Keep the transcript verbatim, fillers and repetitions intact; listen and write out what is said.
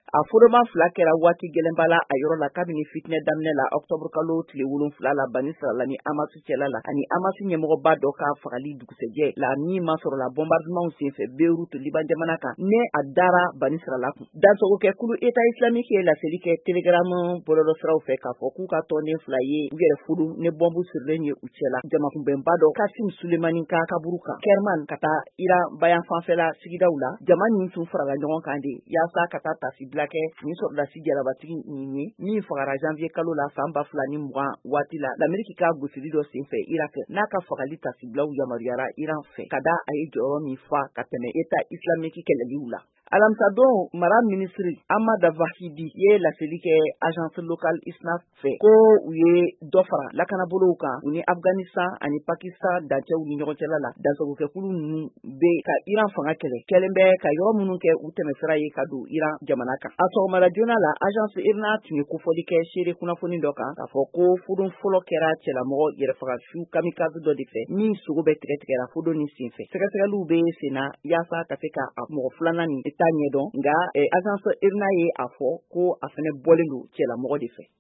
a foroma fila kɛra waati gɛlɛnba la a yɔrɔ la kabini fitinɛ daminɛ la octobre kalo tile wolonwula la Bani Sarala ni Amasu cɛla la ani Amasu ɲɛmɔgɔba dɔ ka fagali dugusɛjɛ la min ma sɔrɔ la bombardement senfɛ Beirutu Liban jamana kan ne a dara Bani Sarala kun dansogokɛkulu État islamique ye laseli kɛ Telegram bɔlɔlɔsiraw fɛ k'a fɔ k'u ka tɔnden fila ye u yɛrɛ furu ni bɔmbu sirilen ye u cɛla jamakunbɛnba dɔ Kasim Sulemani ka kaburu kan Kerman ka taa Iran bayan fanfɛla sigidaw la jama nin tun farala ɲɔgɔn kan de yaasa ka taa tasibila kɛ ni sɔrɔdasi jarabatigi nin ye min fagara janvier kalo la san ba fila ni mugan waati la l'Amérique ka gosili dɔ senfɛ Irak n'a ka fagali tasibilaw yamaruyara Iran fɛ ka da a ye jɔyɔrɔ min fa ka tɛmɛ État islamique kɛlɛliw la. Alamisa don mara ministri Amada Vahidi ye laseli kɛ agence locale I S N A fɛ ko u ye dɔ fara lakanabolow kan u ni Afghanistan ani Pakistan dancɛw ni ɲɔgɔn cɛla la dansogokɛkulu ninnu bɛ ka Iran fanga kɛlɛ kɛlen bɛ ka yɔrɔ minnu kɛ u tɛmɛsira ye ka don Iran jamana kan a sɔgɔmada joona la agence I R N A tun ye kofɔli kɛ seere kunnafoni dɔ kan k'a fɔ ko fudun fɔlɔ kɛra cɛlamɔgɔ yɛrɛfagasiw kamikaze dɔ de fɛ min sogo bɛ tigɛtigɛra fudun nin senfɛ sɛgɛsɛgɛliw bɛ senna yaasa ka se ka mɔgɔ filanan nin t'a ɲɛdɔn nka agence I R N A ye a fɔ ko a fɛnɛ bɔlen don cɛlamɔgɔ de fɛ.